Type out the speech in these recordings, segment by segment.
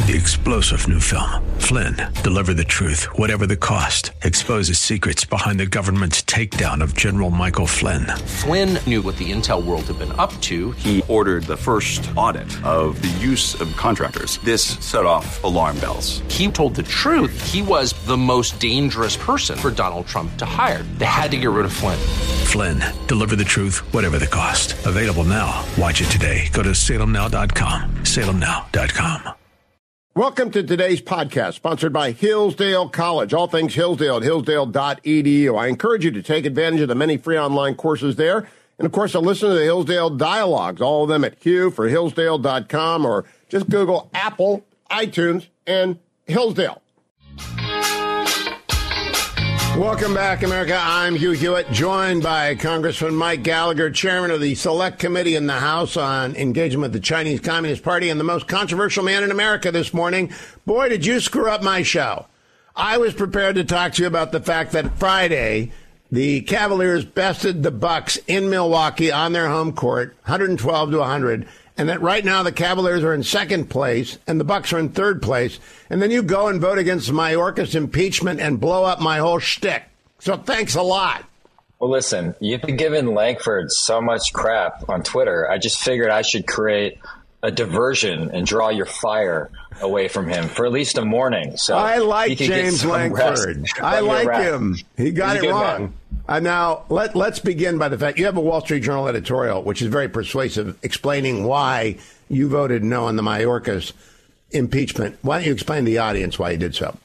The explosive new film, Flynn, deliver the truth, whatever the cost, exposes secrets behind the government's takedown of General Michael Flynn. Flynn knew what the intel world had been up to. He ordered the first audit of the use of contractors. This set off alarm bells. He told the truth. He was the most dangerous person for Donald Trump to hire. They had to get rid of Flynn. Flynn, deliver the truth, whatever the cost. Available now. Watch it today. Go to salemnow.com. salemnow.com. Welcome to today's podcast, sponsored by Hillsdale College. All things Hillsdale at hillsdale.edu. I encourage you to take advantage of the many free online courses there. And, of course, to listen to the Hillsdale Dialogues, all of them at hugh4hillsdale.com, or just Google Apple, iTunes, and Hillsdale. Welcome back, America. I'm Hugh Hewitt, joined by Congressman Mike Gallagher, chairman of the Select Committee in the House on Engagement with the Chinese Communist Party, and the most controversial man in America this morning. Boy, did you screw up my show. I was prepared to talk to you about the fact that Friday, the Cavaliers bested the Bucks in Milwaukee on their home court, 112-100, and that right now the Cavaliers are in second place and the Bucks are in third place. And then you go and vote against Mayorkas impeachment and blow up my whole shtick. So thanks a lot. Well, listen, you've been giving Langford so much crap on Twitter. I just figured I should create a diversion and draw your fire away from him for at least a morning. So I like James Langford. I like him. He got it wrong. Now, let's begin by the fact you have a Wall Street Journal editorial, which is very persuasive, explaining why you voted no on the Mayorkas impeachment. Why don't you explain to the audience why you did so?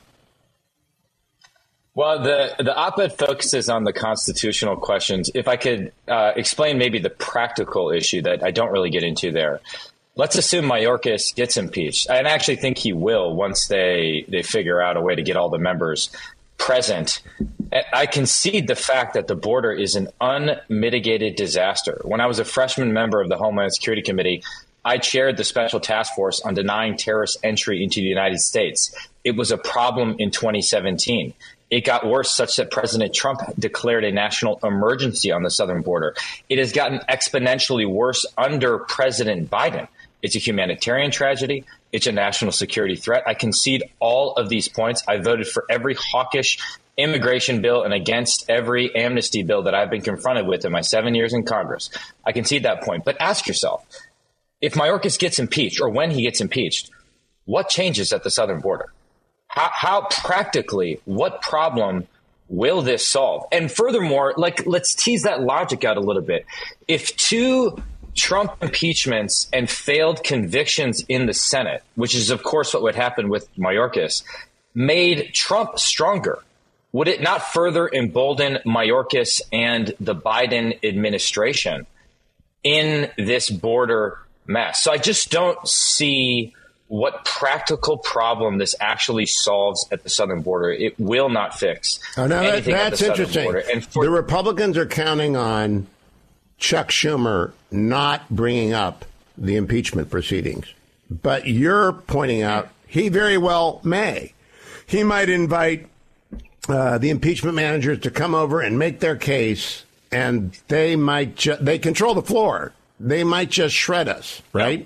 Well, the op-ed focuses on the constitutional questions. If I could explain maybe the practical issue that I don't really get into there. Let's assume Mayorkas gets impeached. I actually think he will once they figure out a way to get all the members present. I concede the fact that the border is an unmitigated disaster. When I was a freshman member of the Homeland Security Committee, I chaired the Special Task Force on denying terrorist entry into the United States. It was a problem in 2017. It got worse such that President Trump declared a national emergency on the southern border. It has gotten exponentially worse under President Biden. It's a humanitarian tragedy. It's a national security threat. I concede all of these points. I voted for every hawkish immigration bill and against every amnesty bill that I've been confronted with in my 7 years in Congress. I concede that point. But ask yourself, if Mayorkas gets impeached, or when he gets impeached, what changes at the southern border? How practically, what problem will this solve? And furthermore, let's tease that logic out a little bit. If two Trump impeachments and failed convictions in the Senate, which is, of course, what would happen with Mayorkas, made Trump stronger, would it not further embolden Mayorkas and the Biden administration in this border mess? So I just don't see what practical problem this actually solves at the southern border. It will not fix anything at the southern border. And the Republicans are counting on Chuck Schumer not bringing up the impeachment proceedings. But you're pointing out he very well may. He might invite the impeachment managers to come over and make their case, and they might they control the floor. They might just shred us, right?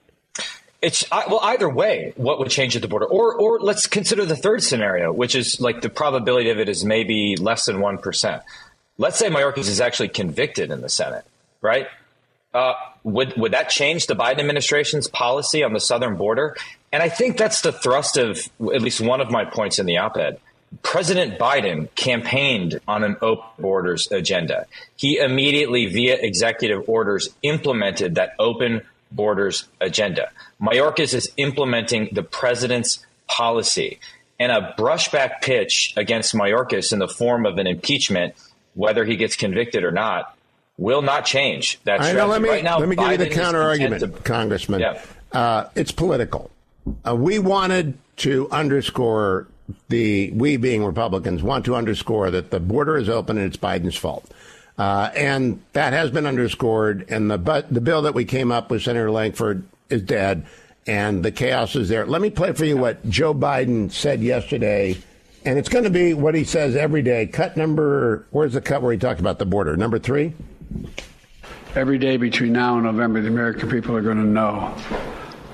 Well, either way, what would change at the border? Or let's consider the third scenario, which is like the probability of it is maybe less than 1%. Let's say Mayorkas is actually convicted in the Senate, right? Would that change the Biden administration's policy on the southern border? And I think that's the thrust of at least one of my points in the op-ed. President Biden campaigned on an open borders agenda. He immediately, via executive orders, implemented that open borders agenda. Mayorkas is implementing the president's policy, and a brushback pitch against Mayorkas in the form of an impeachment, whether he gets convicted or not, will not change that strategy. Let me give you the counter argument, Congressman. Yeah. It's political. We wanted to underscore we being Republicans want to underscore that the border is open and it's Biden's fault. And that has been underscored. And the bill that we came up with, Senator Langford, is dead. And the chaos is there. Let me play for you what Joe Biden said yesterday. And it's going to be what he says every day. Where's the cut where he talked about the border? Number 3? Every day between now and November, the American people are going to know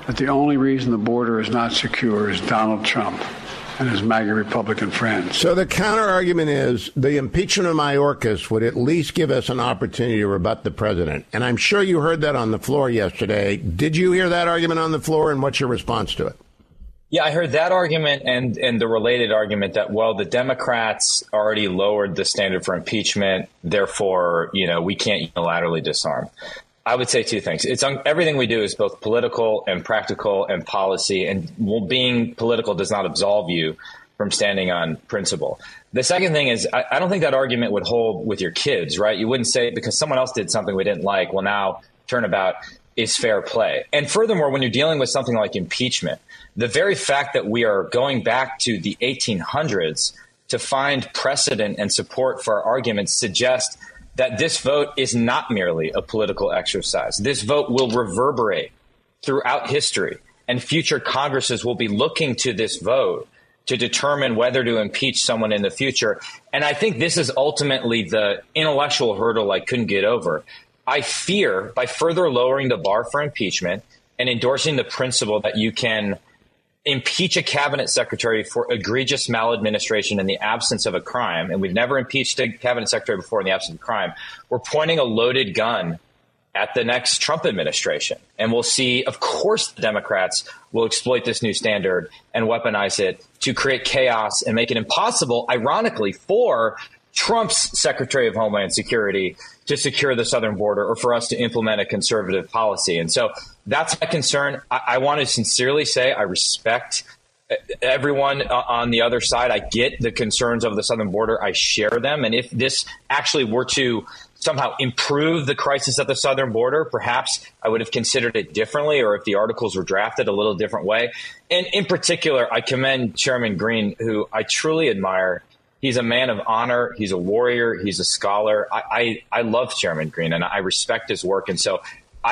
that the only reason the border is not secure is Donald Trump and his MAGA Republican friends. So the counter argument is the impeachment of Mayorkas would at least give us an opportunity to rebut the president. And I'm sure you heard that on the floor yesterday. Did you hear that argument on the floor, and what's your response to it? Yeah, I heard that argument and the related argument that, well, the Democrats already lowered the standard for impeachment. Therefore, we can't unilaterally disarm. I would say two things. Everything we do is both political and practical and policy, and being political does not absolve you from standing on principle. The second thing is I don't think that argument would hold with your kids, right? You wouldn't say because someone else did something we didn't like, well, now turnabout is fair play. And furthermore, when you're dealing with something like impeachment, the very fact that we are going back to the 1800s to find precedent and support for our arguments suggests that this vote is not merely a political exercise. This vote will reverberate throughout history, and future Congresses will be looking to this vote to determine whether to impeach someone in the future. And I think this is ultimately the intellectual hurdle I couldn't get over. I fear by further lowering the bar for impeachment and endorsing the principle that you can impeach a cabinet secretary for egregious maladministration in the absence of a crime, and we've never impeached a cabinet secretary before in the absence of a crime, we're pointing a loaded gun at the next Trump administration. And we'll see, of course, the Democrats will exploit this new standard and weaponize it to create chaos and make it impossible, ironically, for Trump's Secretary of Homeland Security to secure the southern border or for us to implement a conservative policy. And so that's my concern. I want to sincerely say I respect everyone on the other side. I get the concerns of the southern border. I share them. And if this actually were to somehow improve the crisis at the southern border, perhaps I would have considered it differently, or if the articles were drafted a little different way. And in particular, I commend Chairman Green, who I truly admire. He's a man of honor. He's a warrior. He's a scholar. I love Chairman Green, and I respect his work. And so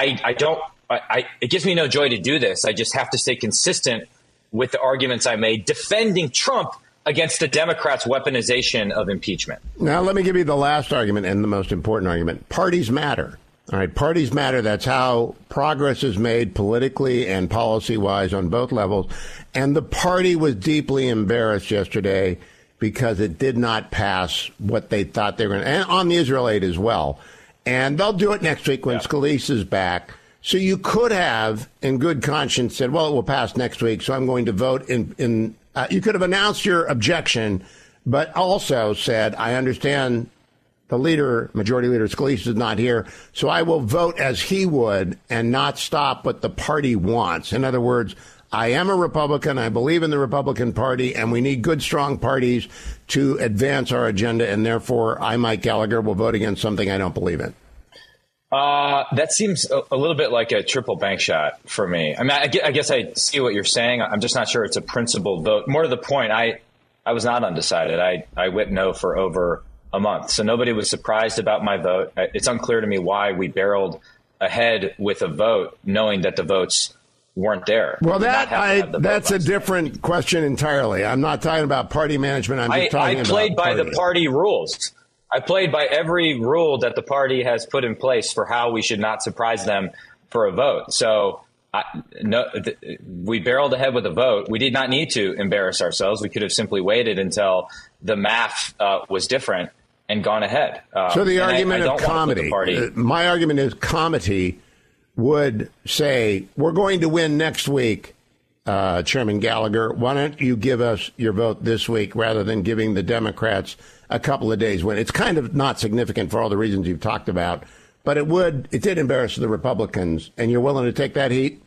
it gives me no joy to do this. I just have to stay consistent with the arguments I made defending Trump against the Democrats' weaponization of impeachment. Now, let me give you the last argument and the most important argument. Parties matter. All right, parties matter. That's how progress is made politically and policy-wise on both levels. And the party was deeply embarrassed yesterday because it did not pass what they thought they were going to, and on the Israel aid as well. And they'll do it next week when Scalise is back. So you could have, in good conscience, said, well, it will pass next week, so I'm going to vote in you could have announced your objection, but also said, I understand the leader, Majority Leader Scalise, is not here, so I will vote as he would and not stop what the party wants. In other words, I am a Republican. I believe in the Republican Party, and we need good, strong parties to advance our agenda. And therefore, I, Mike Gallagher, will vote against something I don't believe in. That seems a little bit like a triple bank shot for me. I mean, I guess I see what you're saying. I'm just not sure it's a principled vote. More to the point, I was not undecided. I went no for over a month. So nobody was surprised about my vote. It's unclear to me why we barreled ahead with a vote, knowing that the votes weren't there. Well, that's a different question entirely. I'm not talking about party management. I'm just talking about I played by the party rules. I played by every rule that the party has put in place for how we should not surprise them for a vote. So we barreled ahead with a vote. We did not need to embarrass ourselves. We could have simply waited until the math was different and gone ahead. So the argument of comedy, my argument is comedy would say, we're going to win next week, Chairman Gallagher. Why don't you give us your vote this week rather than giving the Democrats a couple of days win? It's kind of not significant for all the reasons you've talked about, but it did embarrass the Republicans, and you're willing to take that heat?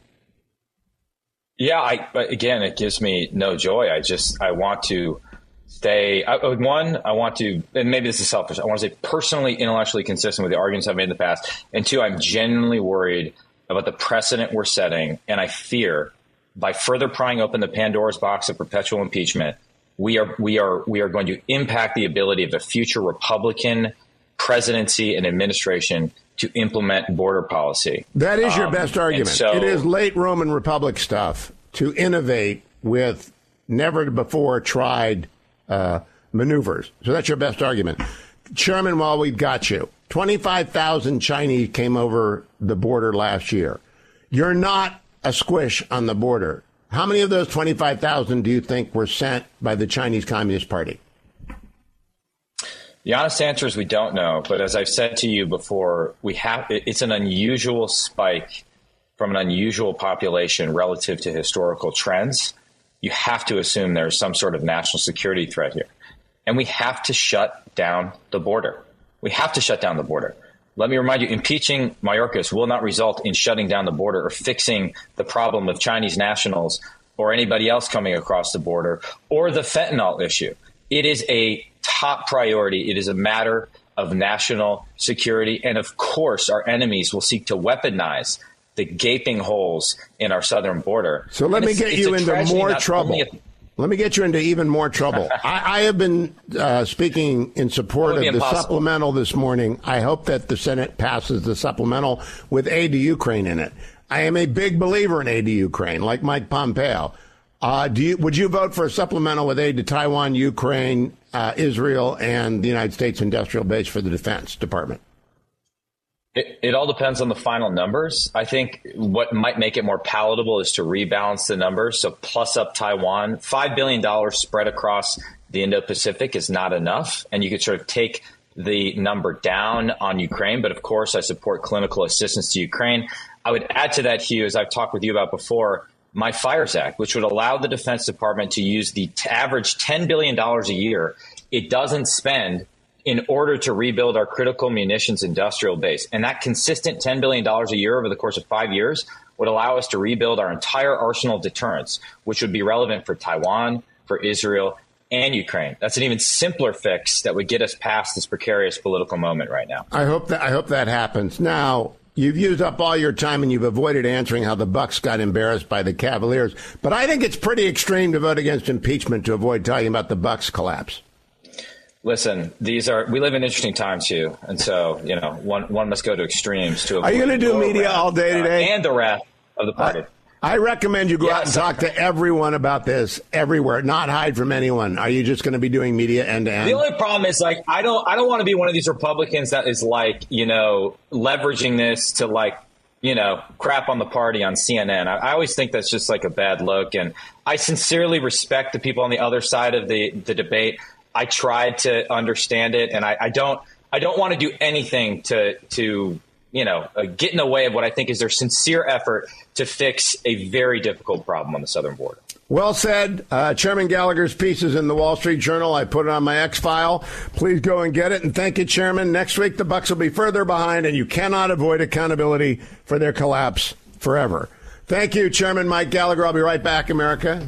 Yeah, again, it gives me no joy. I want to stay. I want to, and maybe this is selfish, I want to stay personally, intellectually consistent with the arguments I've made in the past. And two, I'm genuinely worried about the precedent we're setting. And I fear by further prying open the Pandora's box of perpetual impeachment, we are going to impact the ability of a future Republican presidency and administration to implement border policy. That is your best argument. So, it is late Roman Republic stuff to innovate with never before tried maneuvers. So that's your best argument. Chairman, while we've got you, 25,000 Chinese came over the border last year. You're not a squish on the border. How many of those 25,000 do you think were sent by the Chinese Communist Party? The honest answer is we don't know. But as I've said to you before, it's an unusual spike from an unusual population relative to historical trends. You have to assume there's some sort of national security threat here. And we have to shut down the border. We have to shut down the border. Let me remind you, impeaching Mayorkas will not result in shutting down the border or fixing the problem of Chinese nationals or anybody else coming across the border or the fentanyl issue. It is a top priority. It is a matter of national security. And of course, our enemies will seek to weaponize the gaping holes in our southern border. So let me get you into more trouble. Let me get you into even more trouble. I have been speaking in support of the supplemental this morning. I hope that the Senate passes the supplemental with aid to Ukraine in it. I am a big believer in aid to Ukraine, like Mike Pompeo. Would you vote for a supplemental with aid to Taiwan, Ukraine, Israel, and the United States industrial base for the Defense Department? It all depends on the final numbers. I think what might make it more palatable is to rebalance the numbers. So plus up Taiwan, $5 billion spread across the Indo-Pacific is not enough. And you could sort of take the number down on Ukraine. But of course, I support clinical assistance to Ukraine. I would add to that, Hugh, as I've talked with you about before, my FIRES Act, which would allow the Defense Department to use the average $10 billion a year it doesn't spend in order to rebuild our critical munitions industrial base. And that consistent $10 billion a year over the course of 5 years would allow us to rebuild our entire arsenal of deterrence, which would be relevant for Taiwan, for Israel, and Ukraine. That's an even simpler fix that would get us past this precarious political moment right now. I hope that happens. Now, you've used up all your time and you've avoided answering how the Bucks got embarrassed by the Cavaliers. But I think it's pretty extreme to vote against impeachment to avoid talking about the Bucks collapse. Listen, we live in interesting times, Hugh, and so one must go to extremes to avoid. Are you going to do media all day today? And the wrath of the party. I recommend you go out and talk to everyone about this everywhere, not hide from anyone. Are you just going to be doing media end to end? The only problem is I don't want to be one of these Republicans that is leveraging this to crap on the party on CNN. I always think that's just like a bad look, and I sincerely respect the people on the other side of the debate. I tried to understand it, and I don't want to do anything to get in the way of what I think is their sincere effort to fix a very difficult problem on the southern border. Well said. Chairman Gallagher's piece is in the Wall Street Journal. I put it on my X-File. Please go and get it. And thank you, Chairman. Next week, the Bucks will be further behind, and you cannot avoid accountability for their collapse forever. Thank you, Chairman Mike Gallagher. I'll be right back, America.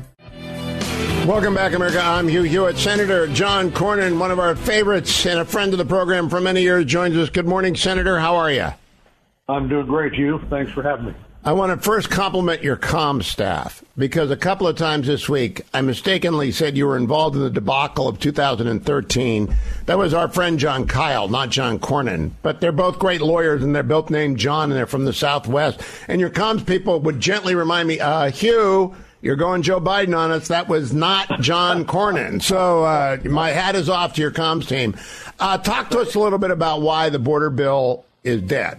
Welcome back, America. I'm Hugh Hewitt. Senator John Cornyn, one of our favorites and a friend of the program for many years, joins us. Good morning, Senator. How are you? I'm doing great, Hugh. Thanks for having me. I want to first compliment your comm staff, because a couple of times this week, I mistakenly said you were involved in the debacle of 2013. That was our friend John Kyle, not John Cornyn. But they're both great lawyers, and they're both named John, and they're from the Southwest. And your comms people would gently remind me, Hugh, you're going Joe Biden on us. That was not John Cornyn. So my hat is off to your comms team. Talk to us a little bit about why the border bill is dead.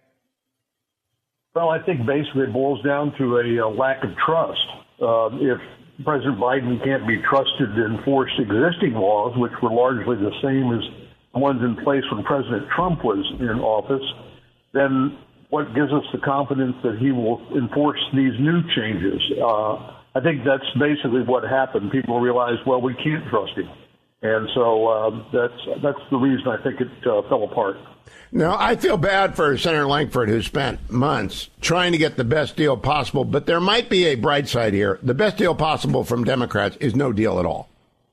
Well, I think basically it boils down to a lack of trust. If President Biden can't be trusted to enforce existing laws, which were largely the same as the ones in place when President Trump was in office, then what gives us the confidence that he will enforce these new changes? I think that's basically what happened. People realized, well, we can't trust him. And so that's the reason I think it fell apart. Now, I feel bad for Senator Lankford, who spent months trying to get the best deal possible, but there might be a bright side here. The best deal possible from Democrats is no deal at all.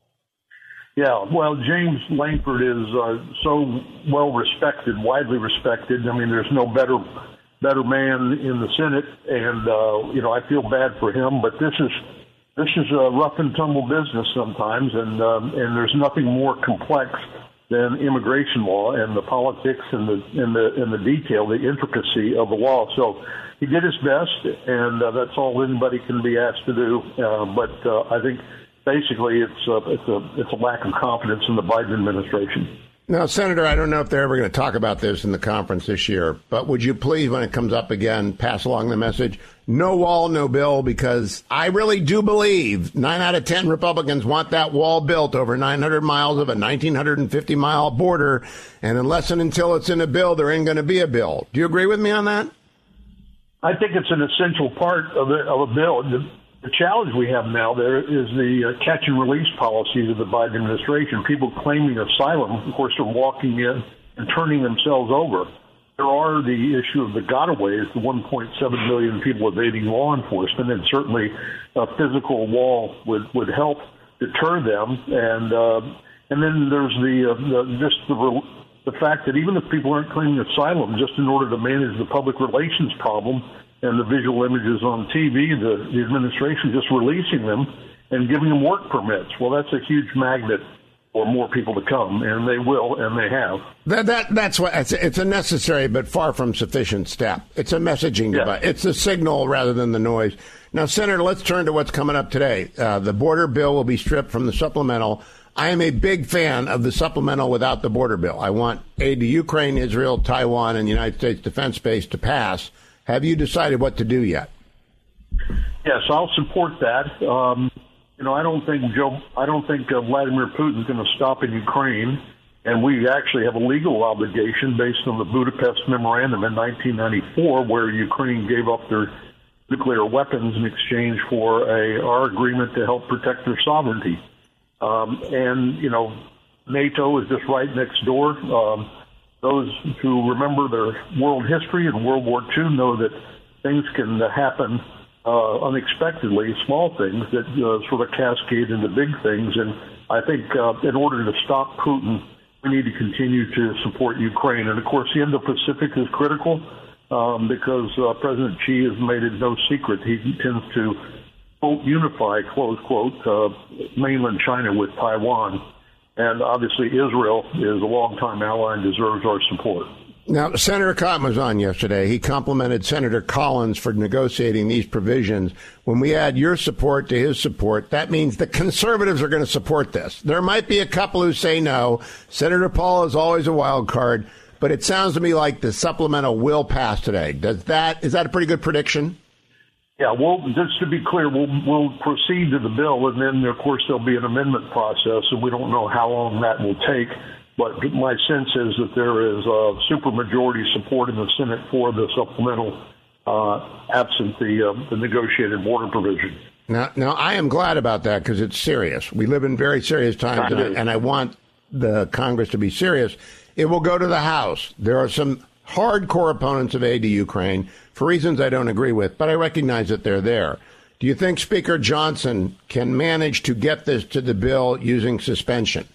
Yeah, well, James Lankford is so well respected, widely respected. I mean, there's no better man in the Senate, and I feel bad for him. But this is a rough and tumble business sometimes, and there's nothing more complex than immigration law and the politics and the detail, the intricacy of the law. So he did his best, and that's all anybody can be asked to do. But I think basically it's a lack of confidence in the Biden administration. Now, Senator, I don't know if they're ever going to talk about this in the conference this year, but would you please, when it comes up again, pass along the message, no wall, no bill, because I really do believe 9 out of 10 Republicans want that wall built over 900 miles of a 1,950-mile border, and unless and until it's in a bill, there ain't going to be a bill. Do you agree with me on that? I think it's an essential part of a bill. The challenge we have now there is the catch and release policies of the Biden administration. People claiming asylum, of course, are walking in and turning themselves over. There are the issue of the gotaways, the 1.7 million people evading law enforcement, and certainly a physical wall would help deter them. And then there's the fact that even if people aren't claiming asylum, just in order to manage the public relations problem and the visual images on TV, the administration just releasing them and giving them work permits. Well, that's a huge magnet for more people to come, and they will, and they have. That's what it's a necessary but far from sufficient step. It's a messaging device. It's the signal rather than the noise. Now, Senator, let's turn to what's coming up today. The border bill will be stripped from the supplemental. I am a big fan of the supplemental without the border bill. I want aid to Ukraine, Israel, Taiwan, and the United States defense base to pass. Have you decided what to do yet? Yes, I'll support that. I don't think Vladimir Putin is going to stop in Ukraine, and we actually have a legal obligation based on the Budapest Memorandum in 1994, where Ukraine gave up their nuclear weapons in exchange for our agreement to help protect their sovereignty. NATO is just right next door. Those who remember their world history and World War II know that things can happen unexpectedly, small things that sort of cascade into big things. And I think in order to stop Putin, we need to continue to support Ukraine. And, of course, the Indo-Pacific is critical because President Xi has made it no secret. He tends to, quote, unify, close quote, mainland China with Taiwan. And obviously Israel is a longtime ally and deserves our support. Now, Senator Cotton was on yesterday. He complimented Senator Collins for negotiating these provisions. When we add your support to his support, that means the conservatives are going to support this. There might be a couple who say no. Senator Paul is always a wild card, but it sounds to me like the supplemental will pass today. Is that a pretty good prediction? Yeah, well, just to be clear, we'll proceed to the bill, and then, of course, there'll be an amendment process, and we don't know how long that will take. But my sense is that there is supermajority support in the Senate for the supplemental, absent the negotiated border provision. Now, I am glad about that because it's serious. We live in very serious times, and I want the Congress to be serious. It will go to the House. There are some hardcore opponents of aid to Ukraine for reasons I don't agree with, but I recognize that they're there. Do you think Speaker Johnson can manage to get this to the bill using suspension?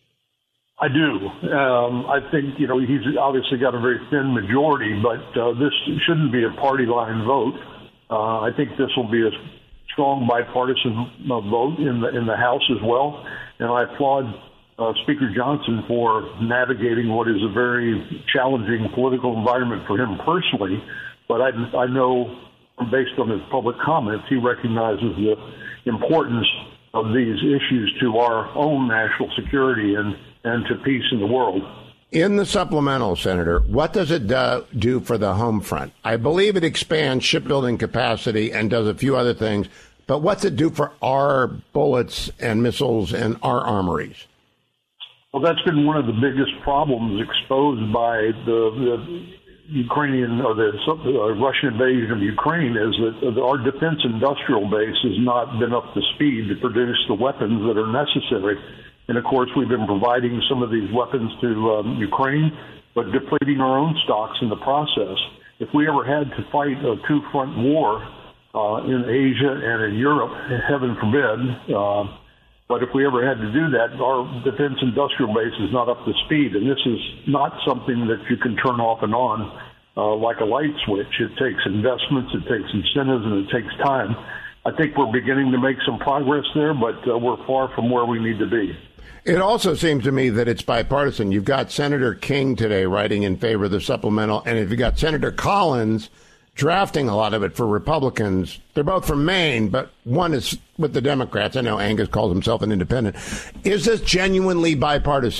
I do. I think, he's obviously got a very thin majority, but this shouldn't be a party line vote. I think this will be a strong bipartisan vote in the House as well. And I applaud Speaker Johnson for navigating what is a very challenging political environment for him personally. But I know, based on his public comments, he recognizes the importance of these issues to our own national security and to peace in the world. In the supplemental, Senator, what does it do for the home front? I believe it expands shipbuilding capacity and does a few other things, but what's it do for our bullets and missiles and our armories? Well, that's been one of the biggest problems exposed by the Ukrainian or the Russian invasion of Ukraine is that our defense industrial base has not been up to speed to produce the weapons that are necessary. And, of course, we've been providing some of these weapons to Ukraine, but depleting our own stocks in the process. If we ever had to fight a two-front war in Asia and in Europe, heaven forbid, but if we ever had to do that, our defense industrial base is not up to speed. And this is not something that you can turn off and on like a light switch. It takes investments, it takes incentives, and it takes time. I think we're beginning to make some progress there, but we're far from where we need to be. It also seems to me that it's bipartisan. You've got Senator King today writing in favor of the supplemental, and if you've got Senator Collins drafting a lot of it for Republicans, they're both from Maine, but one is with the Democrats. I know Angus calls himself an independent. Is this genuinely bipartisan?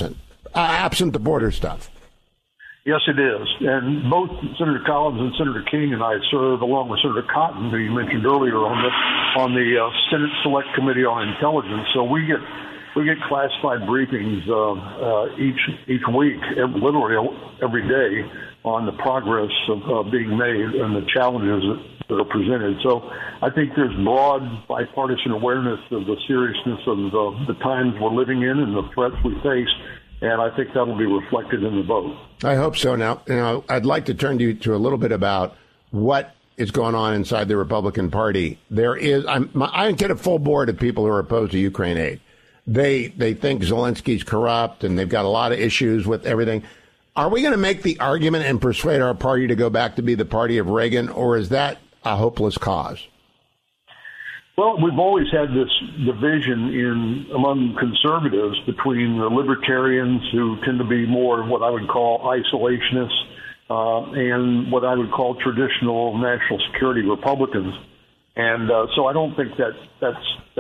absent the border stuff. Yes, it is. And both Senator Collins and Senator King and I serve, along with Senator Cotton, who you mentioned earlier, on the Senate Select Committee on Intelligence. So we get classified briefings each week, literally every day, on the progress of being made and the challenges that are presented. So I think there's broad bipartisan awareness of the seriousness of the times we're living in and the threats we face. And I think that'll be reflected in the vote. I hope so. Now, I'd like to turn to you to a little bit about what is going on inside the Republican Party. I get a full board of people who are opposed to Ukraine aid. They think Zelensky's corrupt, and they've got a lot of issues with everything. Are we going to make the argument and persuade our party to go back to be the party of Reagan, or is that a hopeless cause? Well, we've always had this division among conservatives between the libertarians, who tend to be more what I would call isolationists, and what I would call traditional national security Republicans. And so I don't think that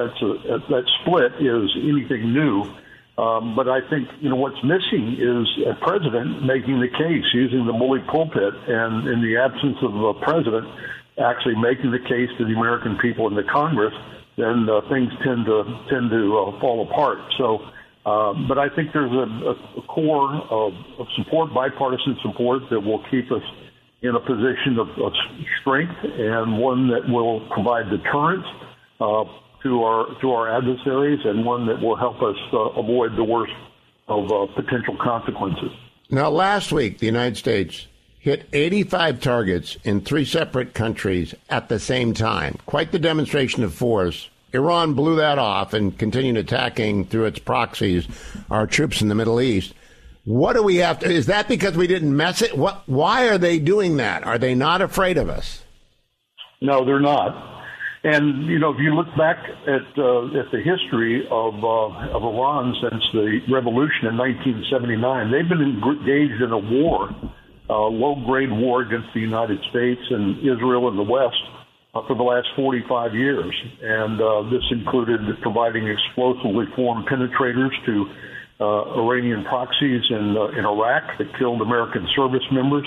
split is anything new. But I think what's missing is a president making the case, using the bully pulpit, and in the absence of a president actually making the case to the American people in the Congress, then things tend to fall apart. So, but I think there's a core of support, bipartisan support, that will keep us in a position of strength, and one that will provide deterrence to our adversaries, and one that will help us avoid the worst of potential consequences. Now, last week, the United States hit 85 targets in 3 separate countries at the same time. Quite the demonstration of force. Iran blew that off and continued attacking through its proxies our troops in the Middle East. What do we have to? Is that because we didn't mess it? Why are they doing that? Are they not afraid of us? No, they're not. And if you look back at the history of Iran since the revolution in 1979, they've been engaged in a war. Low-grade war against the United States and Israel and the West for the last 45 years. And this included providing explosively formed penetrators to Iranian proxies in Iraq that killed American service members.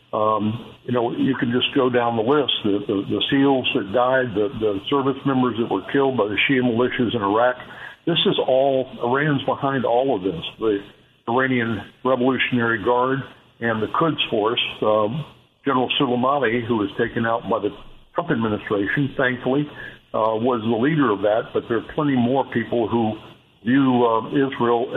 You can just go down the list. The SEALs that died, the service members that were killed by the Shia militias in Iraq. This is all, Iran's behind all of this. The Iranian Revolutionary Guard and the Quds Force, General Soleimani, who was taken out by the Trump administration, thankfully, was the leader of that. But there are plenty more people who view Israel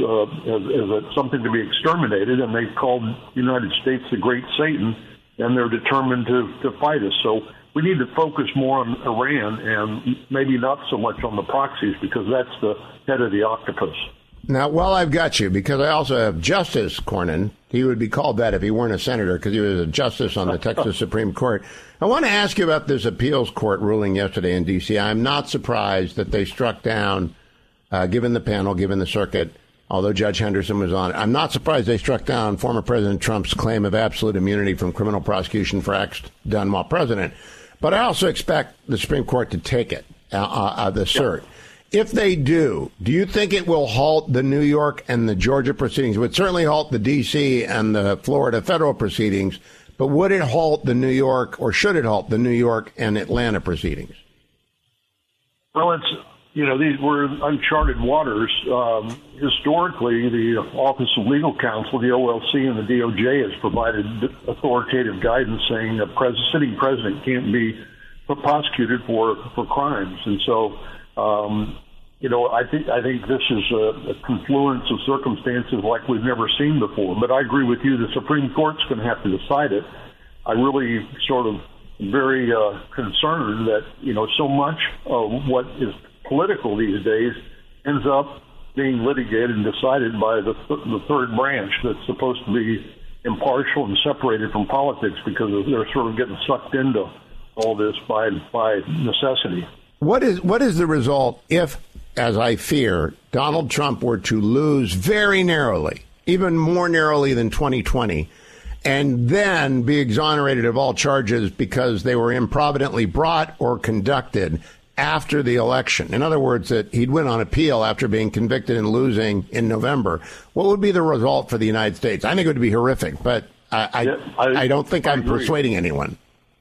as something to be exterminated, and they've called the United States the Great Satan, and they're determined to fight us. So we need to focus more on Iran and maybe not so much on the proxies, because that's the head of the octopus. Now, while I've got you, because I also have Justice Cornyn, he would be called that if he weren't a senator, because he was a justice on the Texas Supreme Court. I want to ask you about this appeals court ruling yesterday in D.C. I'm not surprised that they struck down, given the panel, given the circuit, although Judge Henderson was on it. I'm not surprised they struck down former President Trump's claim of absolute immunity from criminal prosecution for acts done while president. But I also expect the Supreme Court to take it, the cert. If they do you think it will halt the New York and the Georgia proceedings? It would certainly halt the D.C. and the Florida federal proceedings, but would it halt the New York, or should it halt the New York and Atlanta proceedings? Well, these were uncharted waters. Historically, the Office of Legal Counsel, the OLC, and the DOJ has provided authoritative guidance saying a sitting president can't be prosecuted for crimes. And so, I think this is a confluence of circumstances like we've never seen before. But I agree with you, the Supreme Court's going to have to decide it. I really sort of very concerned that, so much of what is political these days ends up being litigated and decided by the third branch that's supposed to be impartial and separated from politics, because they're sort of getting sucked into all this by necessity. What is the result if, as I fear, Donald Trump were to lose very narrowly, even more narrowly than 2020, and then be exonerated of all charges because they were improvidently brought or conducted after the election, in other words, that he'd win on appeal after being convicted and losing in November, what would be the result for the United States? I think it would be horrific, but I don't think I'm persuading anyone.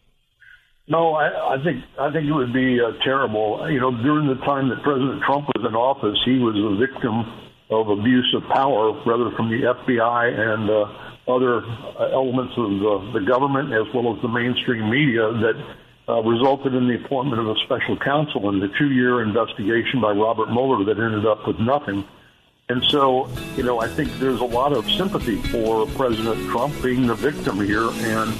No, I think it would be terrible. You know, during the time that President Trump was in office, he was a victim of abuse of power, rather from the FBI and other elements of the government, as well as the mainstream media, that resulted in the appointment of a special counsel and the 2-year investigation by Robert Mueller that ended up with nothing. And so, you know, I think there's a lot of sympathy for President Trump being the victim here, and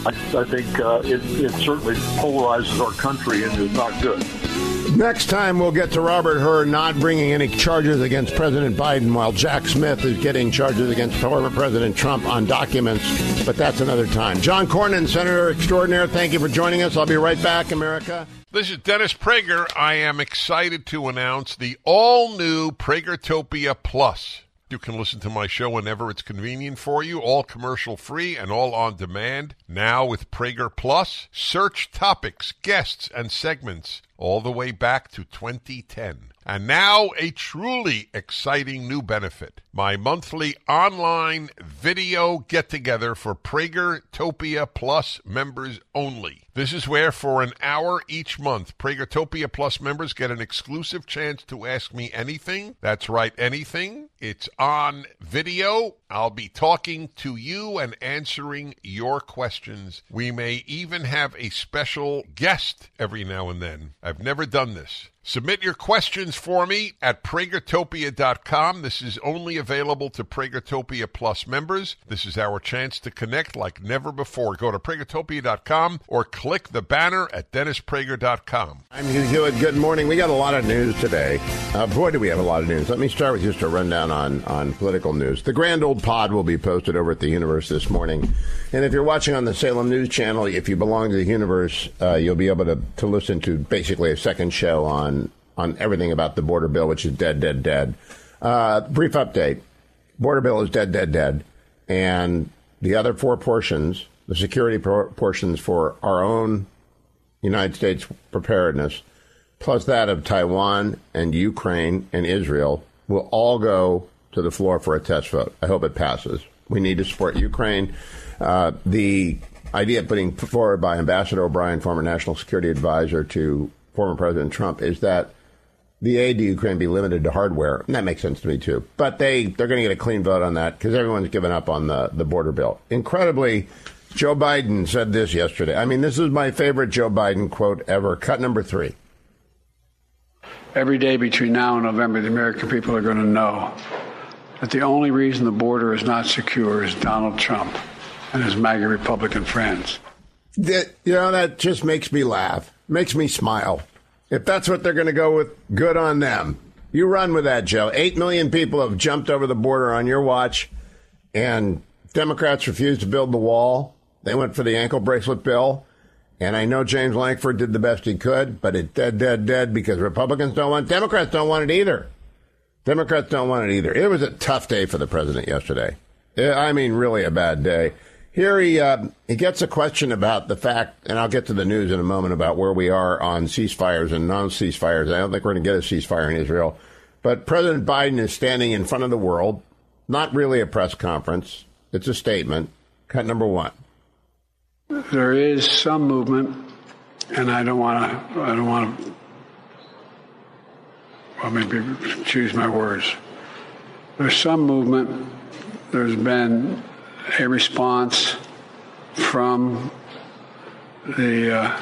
I think it certainly polarizes our country and is not good. Next time, we'll get to Robert Hur not bringing any charges against President Biden while Jack Smith is getting charges against former President Trump on documents, but that's another time. John Cornyn, Senator Extraordinaire, thank you for joining us. I'll be right back, America. This is Dennis Prager. I am excited to announce the all-new Pragertopia Plus. You can listen to my show whenever it's convenient for you, all commercial-free and all on demand. Now with Prager Plus, search topics, guests, and segments all the way back to 2010. And now a truly exciting new benefit. My monthly online video get-together for Pragertopia Plus members only. This is where for an hour each month, Pragertopia Plus members get an exclusive chance to ask me anything. That's right, anything. It's on video. I'll be talking to you and answering your questions. We may even have a special guest every now and then. I've never done this. Submit your questions for me at Pragertopia.com. This is only available to Pragertopia Plus members. This is our chance to connect like never before. Go to Pragertopia.com or click the banner at DennisPrager.com. I'm Hugh Hewitt. Good morning. We got a lot of news today. Boy, do we have a lot of news. Let me start with just a rundown on political news. The Grand Old Pod will be posted over at the Universe this morning. And if you're watching on the Salem News Channel, if you belong to the Universe, you'll be able to listen to basically a second show on everything about the border bill, which is dead. Brief update. Border bill is dead. And the other 4 portions, the security portions for our own United States preparedness, plus that of Taiwan and Ukraine and Israel, will all go to the floor for a test vote. I hope it passes. We need to support Ukraine. The idea putting forward by Ambassador O'Brien, former national security advisor to former President Trump, is that the aid to Ukraine be limited to hardware. And that makes sense to me, too. But they're going to get a clean vote on that because everyone's given up on the border bill. Incredibly, Joe Biden said this yesterday. I mean, this is my favorite Joe Biden quote ever. Cut number 3. Every day between now and November, the American people are going to know that the only reason the border is not secure is Donald Trump and his MAGA Republican friends. That just makes me laugh, makes me smile. If that's what they're going to go with, good on them. You run with that, Joe. 8 million people have jumped over the border on your watch, and Democrats refused to build the wall. They went for the ankle bracelet bill. And I know James Lankford did the best he could, but it's dead because Republicans don't want it. Democrats don't want it either. It was a tough day for the president yesterday. I mean, really a bad day. Here he gets a question about the fact, and I'll get to the news in a moment about where we are on ceasefires and non-ceasefires. I don't think we're going to get a ceasefire in Israel. But President Biden is standing in front of the world, not really a press conference. It's a statement. Cut number 1. There is some movement, and I don't want to, well, maybe choose my words. There's some movement. There's been a response from there's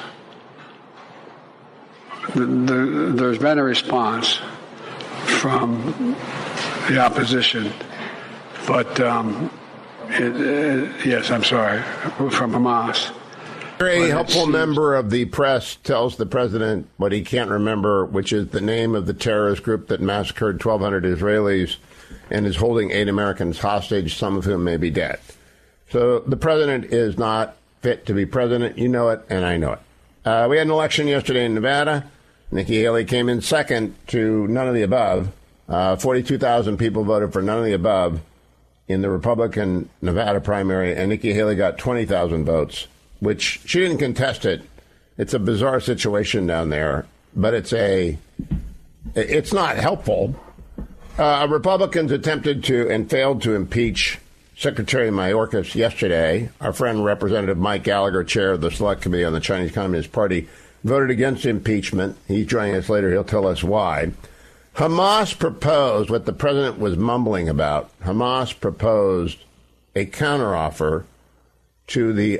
been a response from the opposition, but yes, I'm sorry, from Hamas. A helpful member of the press tells the president what he can't remember, which is the name of the terrorist group that massacred 1,200 Israelis and is holding 8 Americans hostage, some of whom may be dead. So the president is not fit to be president. You know it, and I know it. We had an election yesterday in Nevada. Nikki Haley came in second to none of the above. 42,000 people voted for none of the above in the Republican Nevada primary, and Nikki Haley got 20,000 votes, which she didn't contest it. It's a bizarre situation down there. but it's not helpful. Republicans attempted to and failed to impeach Secretary Mayorkas yesterday. Our friend Representative Mike Gallagher, chair of the Select Committee on the Chinese Communist Party, voted against impeachment. He's joining us later. He'll tell us why. Hamas proposed what the president was mumbling about. Hamas proposed a counteroffer to the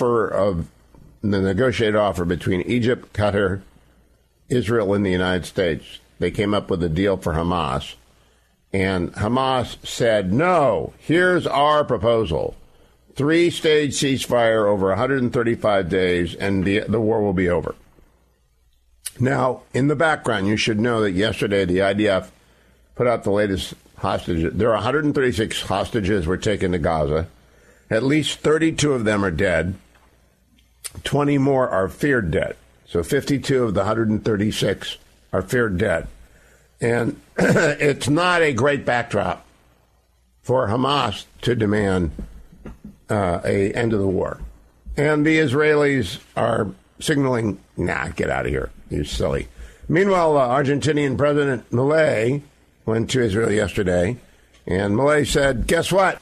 negotiated offer between Egypt, Qatar, Israel, and the United States. They came up with a deal for Hamas. And Hamas said, no, here's our proposal. 3-stage ceasefire over 135 days, and the war will be over. Now, in the background, you should know that yesterday the IDF put out the latest hostages. There are 136 hostages were taken to Gaza. At least 32 of them are dead. 20 more are feared dead. So 52 of the 136 are feared dead. And it's not a great backdrop for Hamas to demand an end of the war. And the Israelis are signaling, nah, get out of here. You're silly. Meanwhile, Argentinian President Milei went to Israel yesterday, and Milei said, guess what?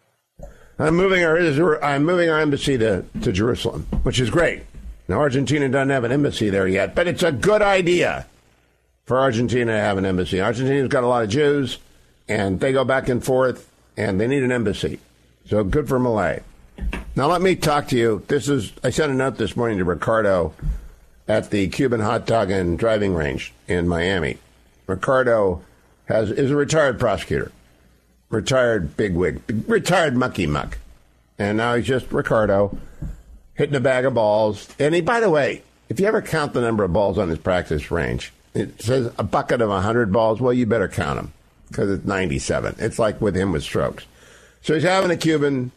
I'm moving our embassy to Jerusalem, which is great. Now, Argentina doesn't have an embassy there yet, but it's a good idea for Argentina to have an embassy. Argentina's got a lot of Jews, and they go back and forth, and they need an embassy. So good for Milei. Now let me talk to you. I sent a note this morning to Ricardo at the Cuban hot dog and driving range in Miami. Ricardo is a retired prosecutor, retired bigwig, retired mucky muck. And now he's just Ricardo hitting a bag of balls. And by the way, if you ever count the number of balls on his practice range, it says a bucket of 100 balls. Well, you better count them because it's 97. It's like with him with strokes. So he's having a Cuban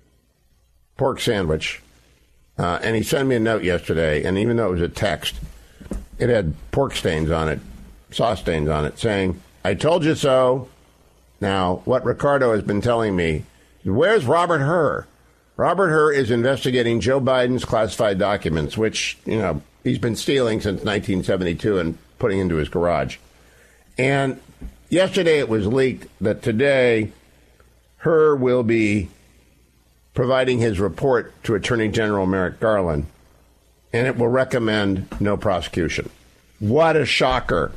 pork sandwich, and he sent me a note yesterday, and even though it was a text, it had pork stains on it, sauce stains on it, saying, I told you so. Now, what Ricardo has been telling me, where's Robert Hur? Robert Hur is investigating Joe Biden's classified documents, which, he's been stealing since 1972 and putting into his garage. And yesterday it was leaked that today Hur will be providing his report to Attorney General Merrick Garland, and it will recommend no prosecution. What a shocker.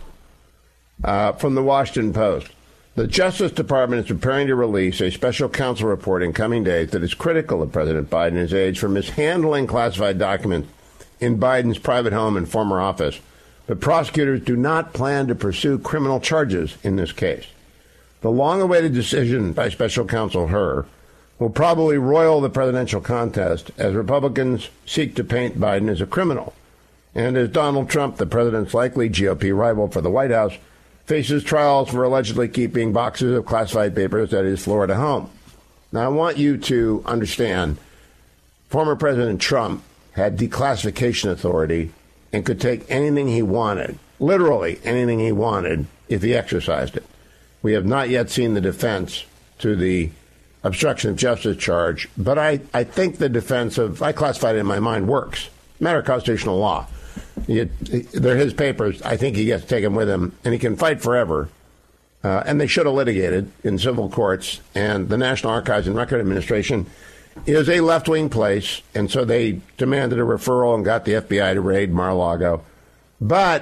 From the Washington Post. The Justice Department is preparing to release a special counsel report in coming days that is critical of President Biden and his aides for mishandling classified documents in Biden's private home and former office. But prosecutors do not plan to pursue criminal charges in this case. The long-awaited decision by special counsel Hur will probably roil the presidential contest as Republicans seek to paint Biden as a criminal. And as Donald Trump, the president's likely GOP rival for the White House, faces trials for allegedly keeping boxes of classified papers at his Florida home. Now, I want you to understand, former President Trump had declassification authority and could take anything he wanted, literally anything he wanted, if he exercised it. We have not yet seen the defense to the obstruction of justice charge, but I think the defense of, I classified it in my mind, works. Matter of constitutional law. They're his papers. I think he gets to take them with him, and he can fight forever. And they should have litigated in civil courts. And the National Archives and Record Administration is a left-wing place, and so they demanded a referral and got the FBI to raid Mar-a-Lago. But,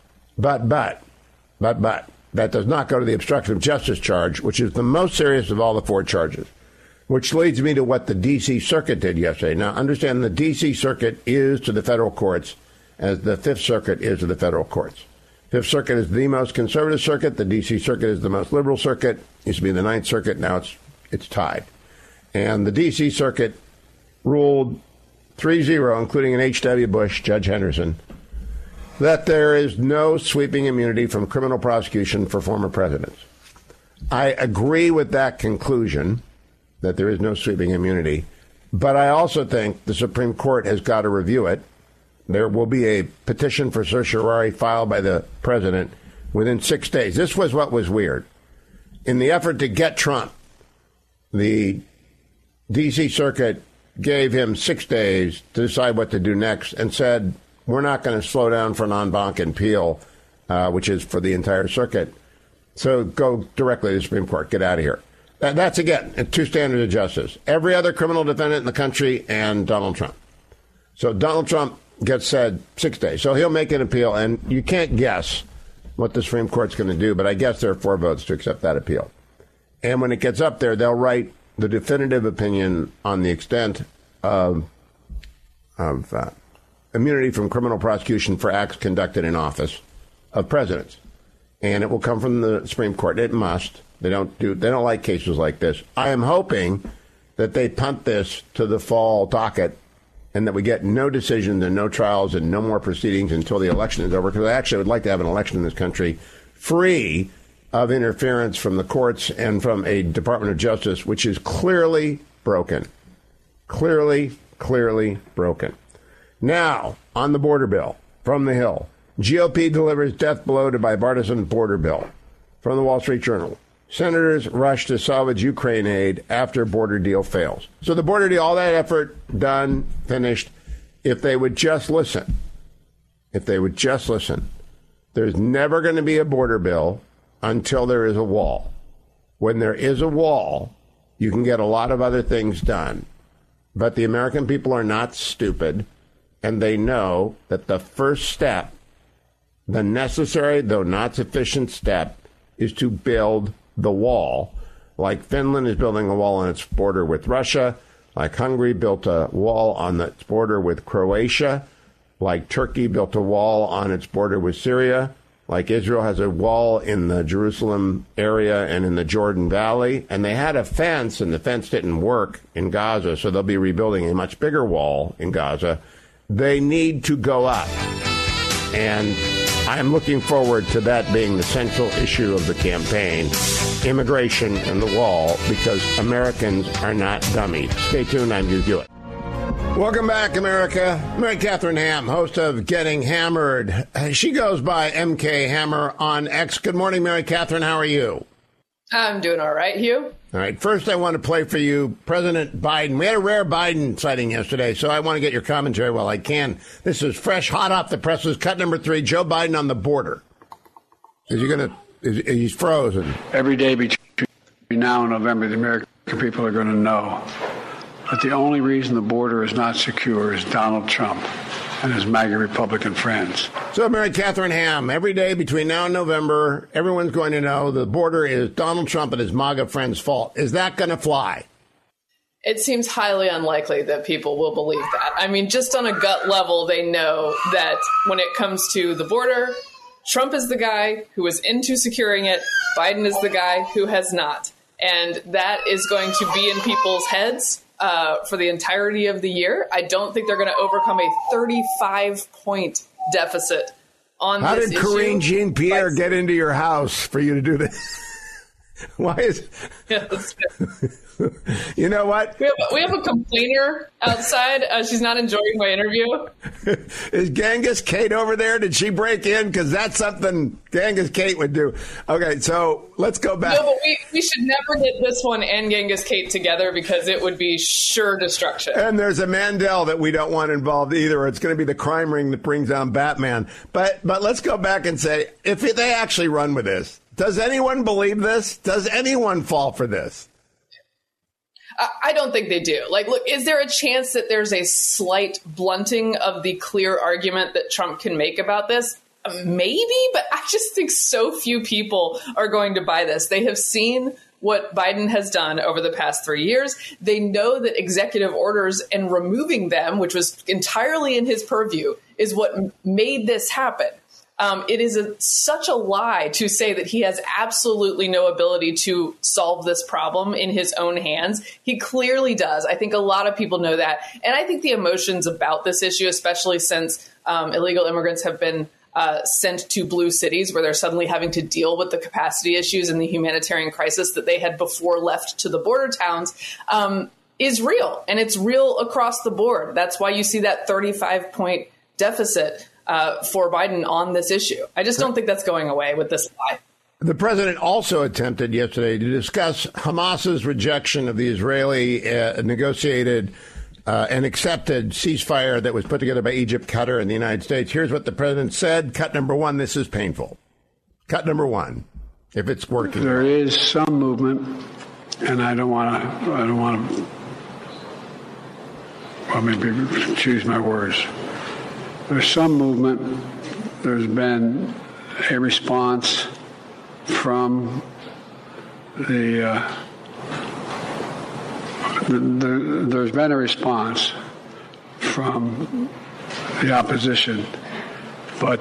that does not go to the obstruction of justice charge, which is the most serious of all the four charges, which leads me to what the D.C. Circuit did yesterday. Now, understand the D.C. Circuit is to the federal courts as the Fifth Circuit is to the federal courts. Fifth Circuit is the most conservative circuit. The D.C. Circuit is the most liberal circuit. Used to be the Ninth Circuit. Now it's tied. And the D.C. Circuit ruled 3-0, including an H.W. Bush, Judge Henderson, that there is no sweeping immunity from criminal prosecution for former presidents. I agree with that conclusion, that there is no sweeping immunity, but I also think the Supreme Court has got to review it. There will be a petition for certiorari filed by the president within 6 days. This was what was weird. In the effort to get Trump, the D.C. Circuit gave him 6 days to decide what to do next and said, we're not going to slow down for an en banc appeal, which is for the entire circuit. So go directly to the Supreme Court. Get out of here. That's, again, two standards of justice. Every other criminal defendant in the country and Donald Trump. So Donald Trump gets said 6 days. So he'll make an appeal, and you can't guess what the Supreme Court's going to do, but I guess there are 4 votes to accept that appeal. And when it gets up there, they'll write the definitive opinion on the extent of immunity from criminal prosecution for acts conducted in office of presidents. And it will come from the Supreme Court. It must. They don't like cases like this. I am hoping that they punt this to the fall docket and that we get no decisions and no trials and no more proceedings until the election is over, because I actually would like to have an election in this country free of interference from the courts and from a Department of Justice, which is clearly broken. Clearly broken. Now, on the border bill, from the Hill, GOP delivers death blow to bipartisan border bill. From the Wall Street Journal, senators rush to salvage Ukraine aid after border deal fails. So the border deal, all that effort done, finished. If they would just listen, there's never going to be a border bill until there is a wall. When there is a wall, you can get a lot of other things done. But the American people are not stupid, and they know that the first step, the necessary, though not sufficient step, is to build the wall. Like Finland is building a wall on its border with Russia, like Hungary built a wall on its border with Croatia, like Turkey built a wall on its border with Syria, like Israel has a wall in the Jerusalem area and in the Jordan Valley, and they had a fence, and the fence didn't work in Gaza, so they'll be rebuilding a much bigger wall in Gaza. They need to go up, and I'm looking forward to that being the central issue of the campaign, immigration and the wall, because Americans are not dummies. Stay tuned. I'm Hugh Hewitt. Welcome back, America. Mary Catherine Ham, host of Getting Hammered. She goes by MK Hammer on X. Good morning, Mary Catherine. How are you? I'm doing all right, Hugh. All right. First, I want to play for you President Biden. We had a rare Biden sighting yesterday, so I want to get your commentary while I can. This is fresh, hot off the presses. Cut number 3, Joe Biden on the border. He's frozen. Every day between now and November, the American people are going to know that the only reason the border is not secure is Donald Trump and his MAGA Republican friends. So, Mary Catherine Ham, every day between now and November, everyone's going to know the border is Donald Trump and his MAGA friends' fault. Is that going to fly? It seems highly unlikely that people will believe that. I mean, just on a gut level, they know that when it comes to the border, Trump is the guy who is into securing it. Biden is the guy who has not. And that is going to be in people's heads for the entirety of the year. I don't think they're going to overcome a 35-point deficit on How this did issue. Karine Jean-Pierre get into your house for you to do this? Why is... Yeah, that's good. You know what? We have a complainer outside. She's not enjoying my interview. Is Genghis Kate over there? Did she break in? Because that's something Genghis Kate would do. Okay, so let's go back. No, but we should never get this one and Genghis Kate together because it would be sure destruction. And there's a Mandel that we don't want involved either. It's going to be the crime ring that brings down Batman. But let's go back and say, if they actually run with this, does anyone believe this? Does anyone fall for this? I don't think they do. Like, look, is there a chance that there's a slight blunting of the clear argument that Trump can make about this? Maybe, but I just think so few people are going to buy this. They have seen what Biden has done over the past 3 years. They know that executive orders and removing them, which was entirely in his purview, is what made this happen. It is such a lie to say that he has absolutely no ability to solve this problem in his own hands. He clearly does. I think a lot of people know that. And I think the emotions about this issue, especially since illegal immigrants have been sent to blue cities where they're suddenly having to deal with the capacity issues and the humanitarian crisis that they had before left to the border towns, is real. And it's real across the board. That's why you see that 35-point deficit for Biden on this issue. I just don't think that's going away with this lie. The president also attempted yesterday to discuss Hamas's rejection of the Israeli negotiated an accepted ceasefire that was put together by Egypt, Qatar, and the United States. Here's what the president said. Cut number one, this is painful. Cut number one, if it's working. There is some movement, and I don't want to, well, maybe choose my words. There's some movement. There's been a response from there's been a response from the opposition, but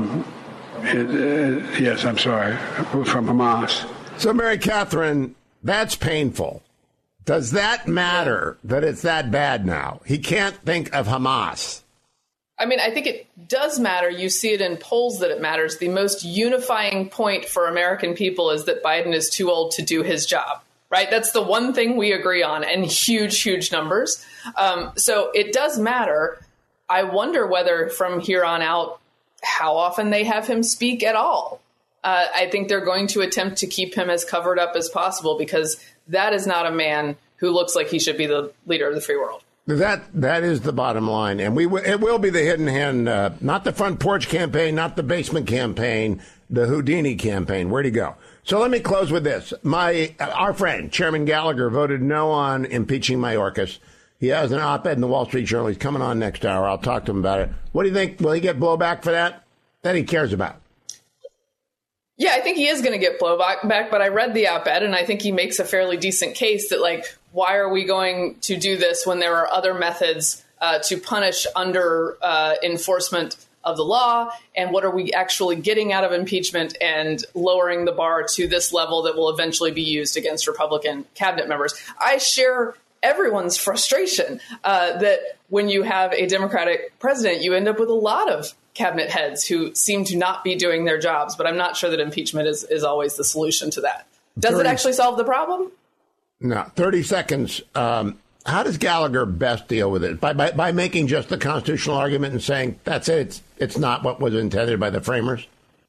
yes, I'm sorry, from Hamas. So, Mary Catherine, that's painful. Does that matter that it's that bad now? He can't think of Hamas. I mean, I think it does matter. You see it in polls that it matters. The most unifying point for American people is that Biden is too old to do his job, right? That's the one thing we agree on, and huge, huge numbers. So it does matter. I wonder whether from here on out, how often they have him speak at all. I think they're going to attempt to keep him as covered up as possible, because that is not a man who looks like he should be the leader of the free world. That is the bottom line, and it will be the hidden hand, not the front porch campaign, not the basement campaign, the Houdini campaign. Where'd he go? So let me close with this. Our friend Chairman Gallagher voted no on impeaching Mayorkas. He has an op-ed in the Wall Street Journal. He's coming on next hour. I'll talk to him about it. What do you think? Will he get blowback for that? That he cares about? Yeah, I think he is going to get blowback, but I read the op-ed, and I think he makes a fairly decent case that, like, why are we going to do this when there are other methods to punish under enforcement of the law? And what are we actually getting out of impeachment and lowering the bar to this level that will eventually be used against Republican cabinet members? I share everyone's frustration that when you have a Democratic president, you end up with a lot of cabinet heads who seem to not be doing their jobs. But I'm not sure that impeachment is always the solution to that. Does it actually solve the problem? No. 30 seconds. How does Gallagher best deal with it? By making just the constitutional argument and saying, that's it, it's not what was intended by the framers?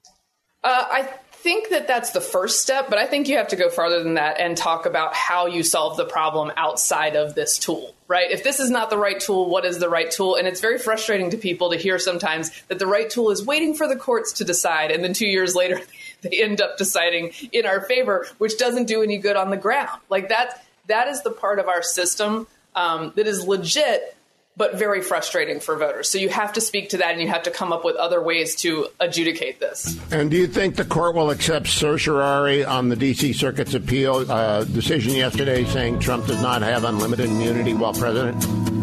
I think that's the first step, but I think you have to go farther than that and talk about how you solve the problem outside of this tool, right? If this is not the right tool, what is the right tool? And it's very frustrating to people to hear sometimes that the right tool is waiting for the courts to decide, and then 2 years later, they end up deciding in our favor, which doesn't do any good on the ground. Like that is the part of our system that is legit, but very frustrating for voters. So you have to speak to that, and you have to come up with other ways to adjudicate this. And do you think the court will accept certiorari on the D.C. Circuit's appeal decision yesterday saying Trump does not have unlimited immunity while president?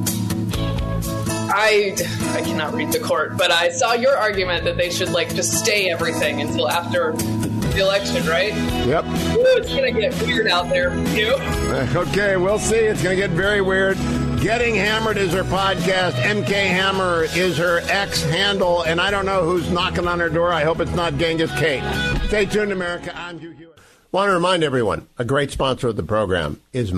I cannot read the court, but I saw your argument that they should just stay everything until after the election, right? Yep. Ooh, it's going to get weird out there for you. Okay, we'll see. It's going to get very weird. Getting Hammered is her podcast. MK Hammer is her X handle, and I don't know who's knocking on her door. I hope it's not Genghis Kate. Stay tuned, America. I'm Hugh Hewitt. Want to remind everyone, a great sponsor of the program is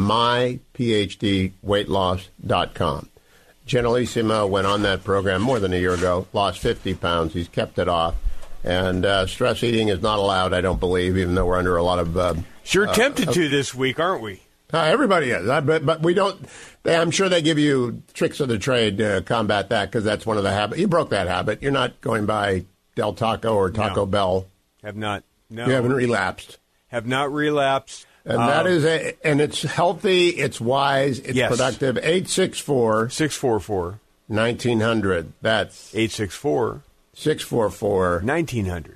myphdweightloss.com. Generalissimo went on that program more than a year ago, lost 50 pounds. He's kept it off. And stress eating is not allowed, I don't believe, even though we're under a lot of... Sure tempted to this week, aren't we? Everybody is. But we don't... I'm sure they give you tricks of the trade to combat that, because that's one of the habits. You broke that habit. You're not going by Del Taco or Taco Bell. Have not. No. You haven't relapsed. Have not relapsed. And that is and it's healthy, it's wise, it's productive. 864-644-1900. That's 864-644-1900.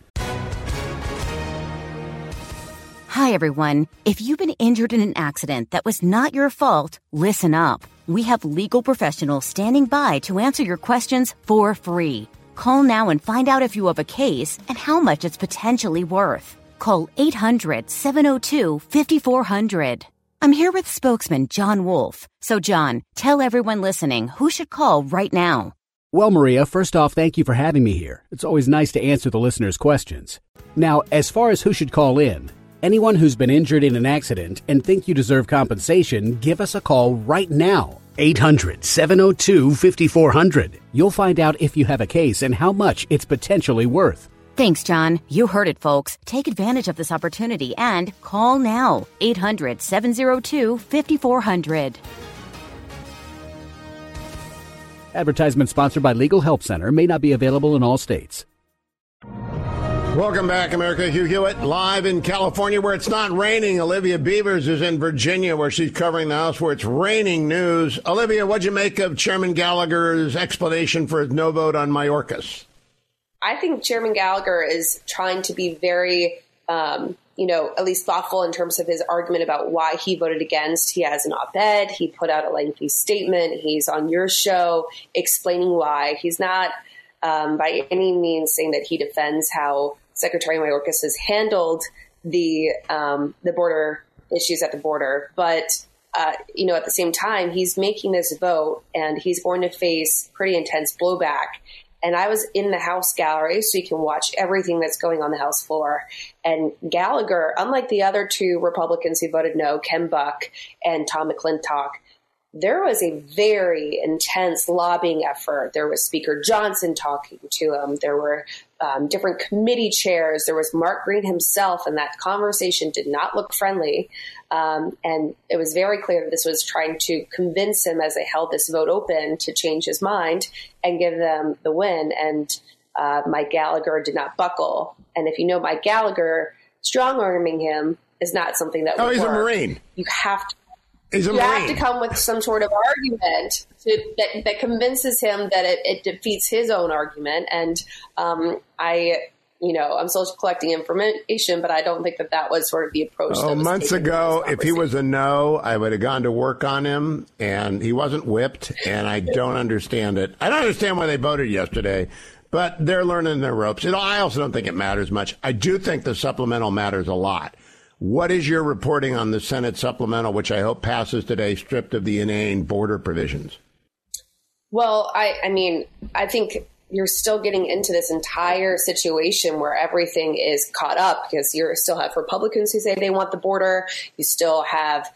Hi, everyone. If you've been injured in an accident that was not your fault, listen up. We have legal professionals standing by to answer your questions for free. Call now and find out if you have a case and how much it's potentially worth. Call 800-702-5400. I'm here with spokesman John Wolf. So, John, tell everyone listening who should call right now. Well, Maria, first off, thank you for having me here. It's always nice to answer the listeners' questions. Now, as far as who should call in, anyone who's been injured in an accident and think you deserve compensation, give us a call right now. 800-702-5400. You'll find out if you have a case and how much it's potentially worth. Thanks, John. You heard it, folks. Take advantage of this opportunity and call now. 800-702-5400. Advertisement sponsored by Legal Help Center. May not be available in all states. Welcome back, America. Hugh Hewitt, live in California, where it's not raining. Olivia Beavers is in Virginia, where she's covering the House, where it's raining news. Olivia, what'd you make of Chairman Gallagher's explanation for his no vote on Mayorkas? I think Chairman Gallagher is trying to be very, at least thoughtful in terms of his argument about why he voted against. He has an op-ed. He put out a lengthy statement. He's on your show explaining why. He's not by any means saying that he defends how Secretary Mayorkas has handled the border issues at the border. But, at the same time, he's making this vote and he's going to face pretty intense blowback. And I was in the House gallery, so you can watch everything that's going on the House floor. And Gallagher, unlike the other two Republicans who voted no, Ken Buck and Tom McClintock, there was a very intense lobbying effort. There was Speaker Johnson talking to him. There were different committee chairs. There was Mark Green himself, and that conversation did not look friendly. And it was very clear that this was trying to convince him, as they held this vote open, to change his mind and give them the win. And Mike Gallagher did not buckle. And if you know Mike Gallagher, strong-arming him is not something that would he's work. A Marine. You have to. He's a you Marine. have to come with some sort of argument that convinces him that it defeats his own argument. And I'm still collecting information, but I don't think that was sort of the approach. That was months ago, if he was a no, I would have gone to work on him, and he wasn't whipped, and I don't understand it. I don't understand why they voted yesterday, but they're learning their ropes. I also don't think it matters much. I do think the supplemental matters a lot. What is your reporting on the Senate supplemental, which I hope passes today, stripped of the inane border provisions? Well, I think you're still getting into this entire situation where everything is caught up, because you still have Republicans who say they want the border. You still have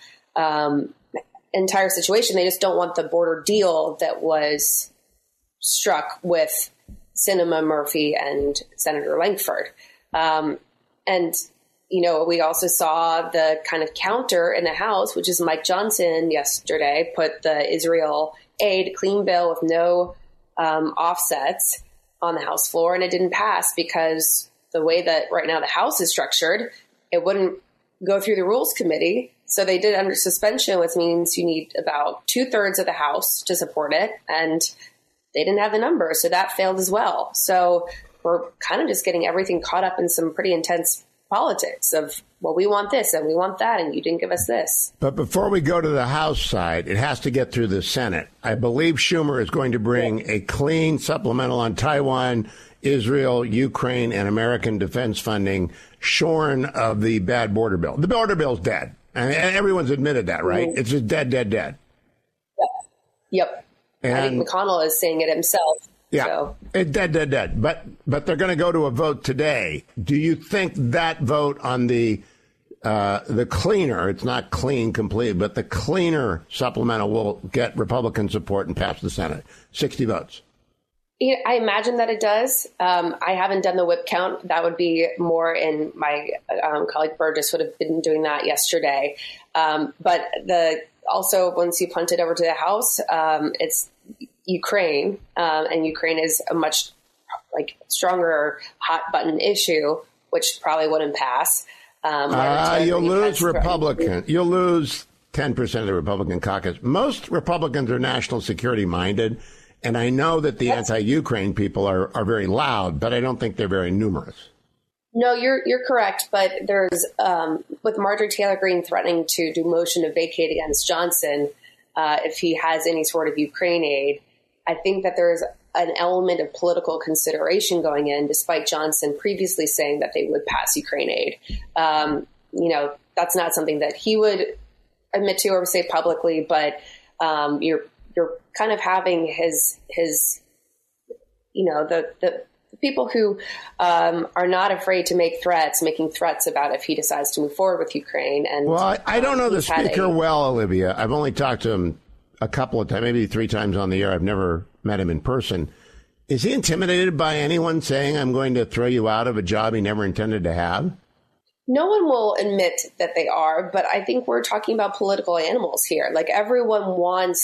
entire situation. They just don't want the border deal that was struck with Sinema, Murphy, and Senator Langford. We also saw the kind of counter in the House, which is Mike Johnson yesterday put the Israel aid clean bill with no offsets on the House floor, and it didn't pass because the way that right now the House is structured, it wouldn't go through the Rules Committee. So they did under suspension, which means you need about 2/3 of the House to support it, and they didn't have the numbers, so that failed as well. So we're kind of just getting everything caught up in some pretty intense politics of, well, we want this and we want that, and you didn't give us this. But before we go to the House side, it has to get through the Senate. I believe Schumer is going to bring a clean supplemental on Taiwan, Israel, Ukraine, and American defense funding, shorn of the bad border bill. The border bill's dead. And everyone's admitted that, right? Mm-hmm. It's just dead. Yep. And I think McConnell is saying it himself. Yeah, so. It's dead. But they're going to go to a vote today. Do you think that vote on the cleaner, it's not clean completely, but the cleaner supplemental will get Republican support and pass the Senate? 60 votes. Yeah, I imagine that it does. I haven't done the whip count. That would be more in my colleague Burgess would have been doing that yesterday. But also once you punt it over to the House, it's Ukraine, and Ukraine is a much stronger hot button issue, which probably wouldn't pass. You'll lose Republican. You'll lose 10% of the Republican caucus. Most Republicans are national security minded, and I know that the anti-Ukraine people are very loud, but I don't think they're very numerous. No, you're correct, but there's with Marjorie Taylor Greene threatening to do motion to vacate against Johnson if he has any sort of Ukraine aid. I think that there's an element of political consideration going in, despite Johnson previously saying that they would pass Ukraine aid. That's not something that he would admit to or say publicly, but you're kind of having his the people who are not afraid to make threats, making threats about if he decides to move forward with Ukraine. And well, I don't know the speaker well, Olivia. I've only talked to him a couple of times, maybe 3 times on the air. I've never met him in person. Is he intimidated by anyone saying, I'm going to throw you out of a job he never intended to have? No one will admit that they are, but I think we're talking about political animals here. Everyone wants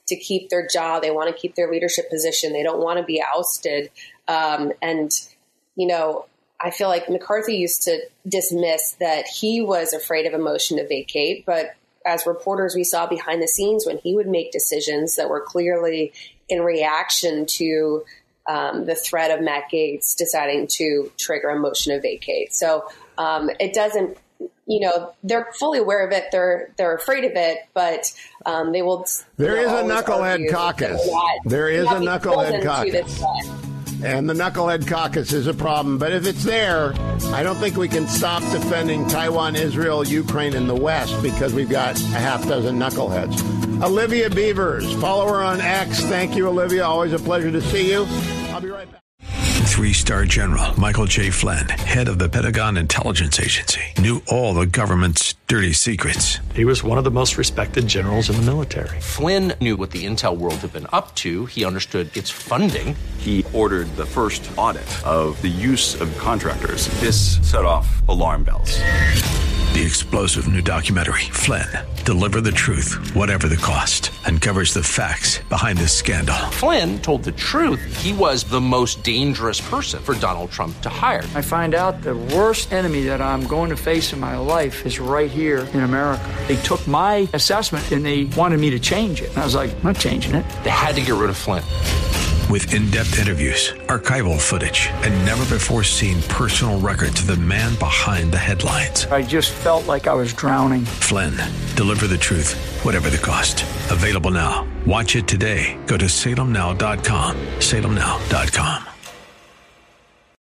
to keep their job. They want to keep their leadership position. They don't want to be ousted. And, you know, I feel like McCarthy used to dismiss that he was afraid of a motion to vacate. But as reporters, we saw behind the scenes when he would make decisions that were clearly in reaction to the threat of Matt Gaetz deciding to trigger a motion to vacate. So it doesn't, you know, they're fully aware of it. They're afraid of it, but they will. There is a knucklehead caucus. There is a knucklehead caucus. And the knucklehead caucus is a problem. But if it's there, I don't think we can stop defending Taiwan, Israel, Ukraine, and the West because we've got a half dozen knuckleheads. Olivia Beavers, follow her on X. Thank you, Olivia. Always a pleasure to see you. I'll be right back. 3-star General Michael J. Flynn, head of the Pentagon Intelligence Agency, knew all the government's dirty secrets. He was one of the most respected generals in the military. Flynn knew what the intel world had been up to. He understood its funding. He ordered the first audit of the use of contractors. This set off alarm bells. The explosive new documentary, Flynn, Deliver the Truth, Whatever the Cost, uncovers the facts behind this scandal. Flynn told the truth. He was the most dangerous person for Donald Trump to hire. I find out the worst enemy that I'm going to face in my life is right here in America. They took my assessment and they wanted me to change it. And I was like, I'm not changing it. They had to get rid of Flynn. With in-depth interviews, archival footage, and never-before-seen personal records of the man behind the headlines. I just felt like I was drowning. Flynn, Deliver the Truth, Whatever the Cost. Available now. Watch it today. Go to salemnow.com. salemnow.com.